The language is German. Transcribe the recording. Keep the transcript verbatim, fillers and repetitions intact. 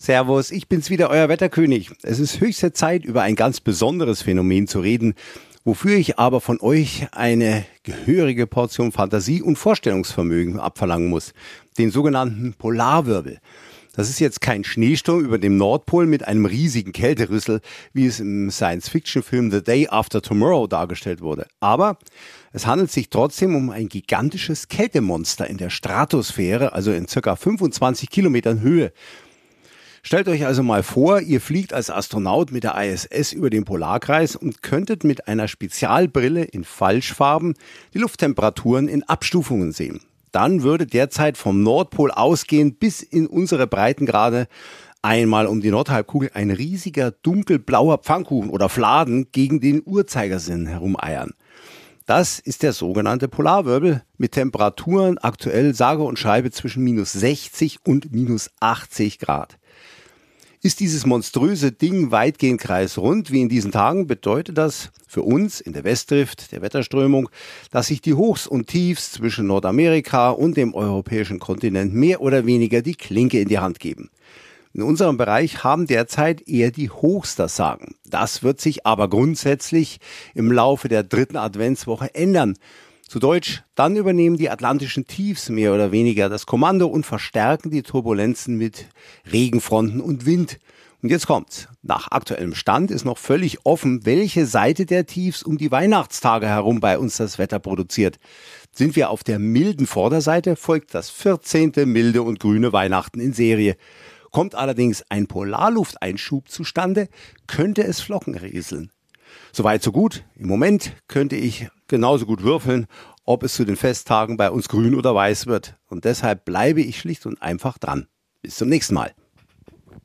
Servus, ich bin's wieder, euer Wetterkönig. Es ist höchste Zeit, über ein ganz besonderes Phänomen zu reden, wofür ich aber von euch eine gehörige Portion Fantasie und Vorstellungsvermögen abverlangen muss. Den sogenannten Polarwirbel. Das ist jetzt kein Schneesturm über dem Nordpol mit einem riesigen Kälterüssel, wie es im Science-Fiction-Film The Day After Tomorrow dargestellt wurde. Aber es handelt sich trotzdem um ein gigantisches Kältemonster in der Stratosphäre, also in circa fünfundzwanzig Kilometern Höhe. Stellt euch also mal vor, ihr fliegt als Astronaut mit der I S S über den Polarkreis und könntet mit einer Spezialbrille in Falschfarben die Lufttemperaturen in Abstufungen sehen. Dann würde derzeit vom Nordpol ausgehend bis in unsere Breitengrade einmal um die Nordhalbkugel ein riesiger dunkelblauer Pfannkuchen oder Fladen gegen den Uhrzeigersinn herumeiern. Das ist der sogenannte Polarwirbel mit Temperaturen aktuell sage und schreibe zwischen minus sechzig und minus achtzig Grad. Ist dieses monströse Ding weitgehend kreisrund, wie in diesen Tagen, bedeutet das für uns in der Westdrift, der Wetterströmung, dass sich die Hochs und Tiefs zwischen Nordamerika und dem europäischen Kontinent mehr oder weniger die Klinke in die Hand geben. In unserem Bereich haben derzeit eher die Hochs das Sagen. Das wird sich aber grundsätzlich im Laufe der dritten Adventswoche ändern. Zu Deutsch, dann übernehmen die atlantischen Tiefs mehr oder weniger das Kommando und verstärken die Turbulenzen mit Regenfronten und Wind. Und jetzt kommt's. Nach aktuellem Stand ist noch völlig offen, welche Seite der Tiefs um die Weihnachtstage herum bei uns das Wetter produziert. Sind wir auf der milden Vorderseite, folgt das vierzehnte milde und grüne Weihnachten in Serie. Kommt allerdings ein Polarlufteinschub zustande, könnte es Flocken rieseln. Soweit so gut. Im Moment könnte ich genauso gut würfeln, ob es zu den Festtagen bei uns grün oder weiß wird. Und deshalb bleibe ich schlicht und einfach dran. Bis zum nächsten Mal.